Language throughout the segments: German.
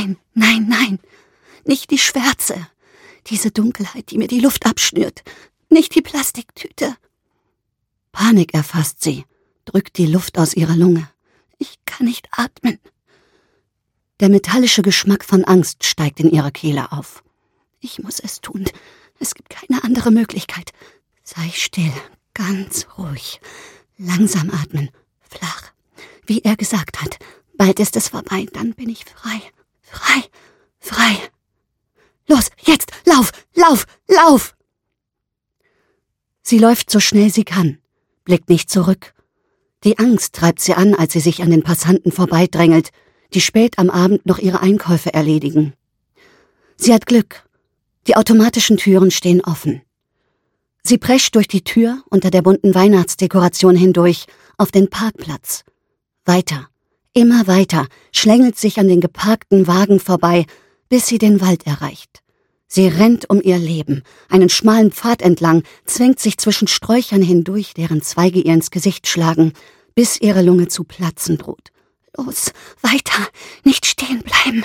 Nein, nein, nein. Nicht die Schwärze. Diese Dunkelheit, die mir die Luft abschnürt. Nicht die Plastiktüte. Panik erfasst sie, drückt die Luft aus ihrer Lunge. Ich kann nicht atmen. Der metallische Geschmack von Angst steigt in ihrer Kehle auf. Ich muss es tun. Es gibt keine andere Möglichkeit. Sei still, ganz ruhig. Langsam atmen, flach. Wie er gesagt hat, bald ist es vorbei, dann bin ich frei. Frei, frei. Los, jetzt, lauf, lauf, lauf! Sie läuft so schnell sie kann, blickt nicht zurück. Die Angst treibt sie an, als sie sich an den Passanten vorbeidrängelt, die spät am Abend noch ihre Einkäufe erledigen. Sie hat Glück. Die automatischen Türen stehen offen. Sie prescht durch die Tür unter der bunten Weihnachtsdekoration hindurch auf den Parkplatz. Weiter, immer weiter, schlängelt sich an den geparkten Wagen vorbei, bis sie den Wald erreicht. Sie rennt um ihr Leben, einen schmalen Pfad entlang, zwängt sich zwischen Sträuchern hindurch, deren Zweige ihr ins Gesicht schlagen, bis ihre Lunge zu platzen droht. Los, weiter, nicht stehen bleiben.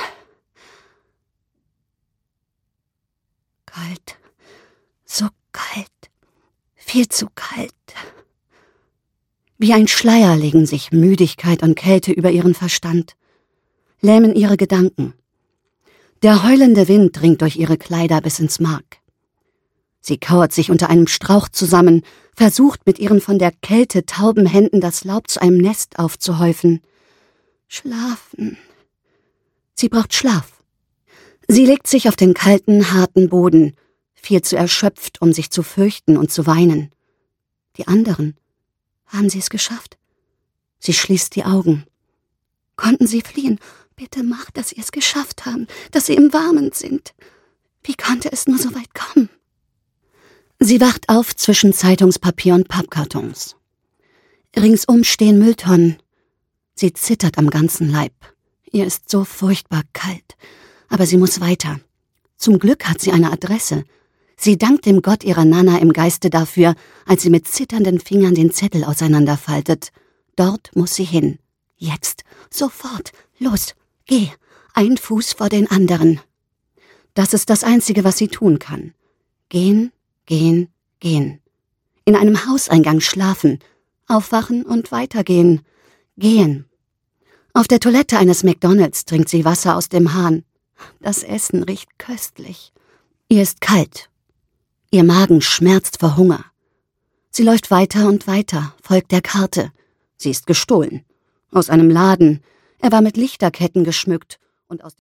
Kalt, so kalt, viel zu kalt. Wie ein Schleier legen sich Müdigkeit und Kälte über ihren Verstand, lähmen ihre Gedanken. Der heulende Wind dringt durch ihre Kleider bis ins Mark. Sie kauert sich unter einem Strauch zusammen, versucht mit ihren von der Kälte tauben Händen das Laub zu einem Nest aufzuhäufen. Schlafen. Sie braucht Schlaf. Sie legt sich auf den kalten, harten Boden, viel zu erschöpft, um sich zu fürchten und zu weinen. Die anderen, haben sie es geschafft? Sie schließt die Augen. Konnten sie fliehen? Bitte mach, dass sie es geschafft haben, dass sie im Warmen sind. Wie konnte es nur so weit kommen? Sie wacht auf zwischen Zeitungspapier und Pappkartons. Ringsum stehen Mülltonnen. Sie zittert am ganzen Leib. Ihr ist so furchtbar kalt. Aber sie muss weiter. Zum Glück hat sie eine Adresse. Sie dankt dem Gott ihrer Nana im Geiste dafür, als sie mit zitternden Fingern den Zettel auseinanderfaltet. Dort muss sie hin. Jetzt. Sofort. Los. Geh. Ein Fuß vor den anderen. Das ist das Einzige, was sie tun kann. Gehen, gehen, gehen. In einem Hauseingang schlafen. Aufwachen und weitergehen. Gehen. Auf der Toilette eines McDonald's trinkt sie Wasser aus dem Hahn. Das Essen riecht köstlich. Ihr ist kalt. Ihr Magen schmerzt vor Hunger. Sie läuft weiter und weiter, folgt der Karte. Sie ist gestohlen. Aus einem Laden. Er war mit Lichterketten geschmückt und aus